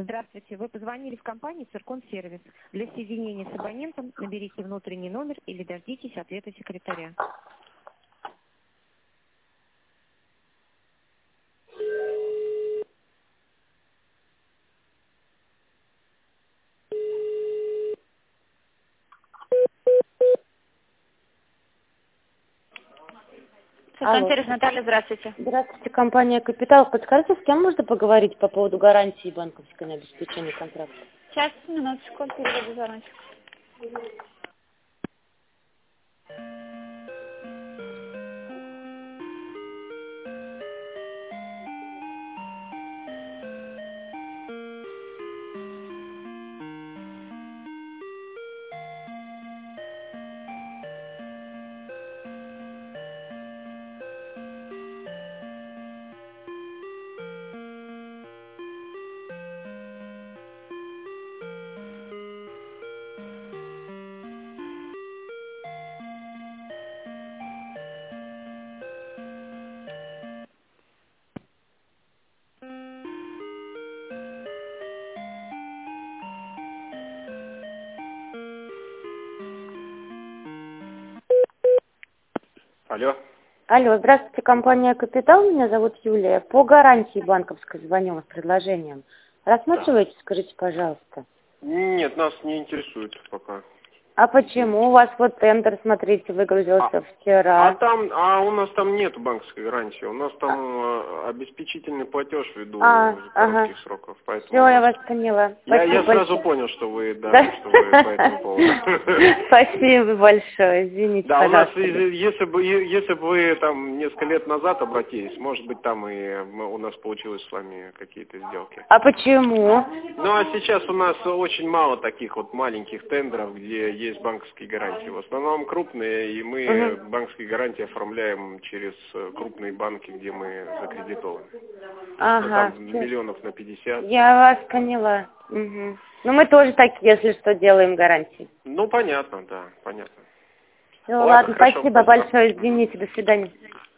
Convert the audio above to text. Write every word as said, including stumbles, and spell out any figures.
Здравствуйте. Вы позвонили в компанию «Циркон Сервис». Для соединения с абонентом наберите внутренний номер или дождитесь ответа секретаря. Алло. Циркон Сервис, Наталья, здравствуйте. Здравствуйте, компания «Капитал». Подскажите, с кем можно поговорить по поводу гарантии банковской на обеспечение контракта? Сейчас, минуточку, переведу звоночек. Алло. Алло, здравствуйте, компания «Капитал». Меня зовут Юлия. По гарантии банковской звоню с предложением. Рассматриваете, скажите, пожалуйста? Нет, нас не интересует пока. А почему? У вас вот тендер, смотрите, выгрузился А, вчера. а там, а у нас там нет банковской гарантии. У нас там а... обеспечительный платеж ввиду а, коротких ага. сроков. Поэтому Все, я вас поняла. Я, я Спасибо сразу большое. понял, что вы, да, Да? что вы по этому поводу. Спасибо большое, извините, Да, у нас, пожалуйста. если бы, если бы вы там несколько лет назад обратились, может быть, там и у нас получилось с вами какие-то сделки. А почему? Ну, а сейчас у нас очень мало таких вот маленьких тендеров, где есть банковские гарантии. В основном крупные, и мы Угу. банковские гарантии оформляем через крупные банки, где мы закредитованы. Ага. Ну, там Всё. миллионов на пятьдесят. Я вас поняла. Угу. Ну, мы тоже такие, если что, делаем гарантии. Ну, понятно, да, понятно. Все, Ладно, ладно, хорошо, спасибо спасибо. большое, извините, до свидания.